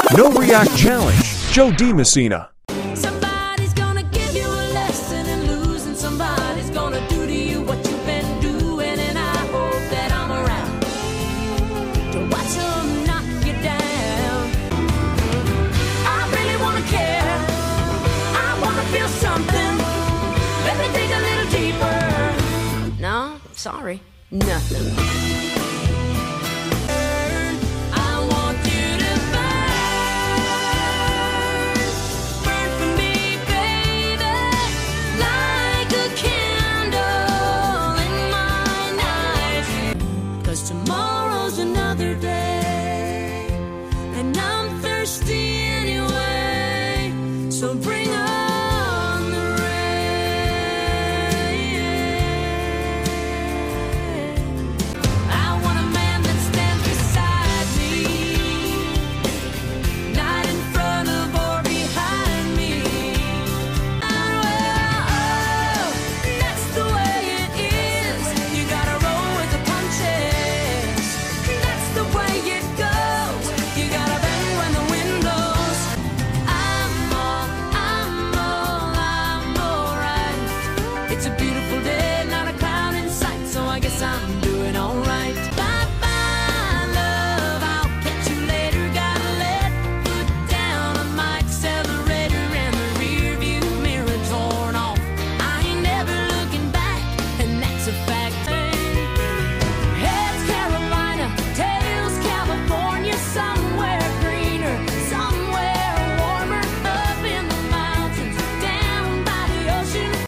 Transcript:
No React Challenge, Joe DiMessina. Somebody's gonna give you a lesson in losing. Somebody's gonna do to you what you've been doing, and I hope that I'm around to watch them knock you down. I really wanna care. I wanna feel something. Let me dig a little deeper. No, sorry, nothing. Tomorrow's another day, and I'm thirsty anyway, so bring on the rain. I want a man that stands beside me, not in front of or behind me. Oh, that's the way it is. You gotta roll with the punches. The way it goes, you gotta bend when the wind blows. I'm alright. It's a beautiful day, not a cloud in sight, so I guess I'm doing alright.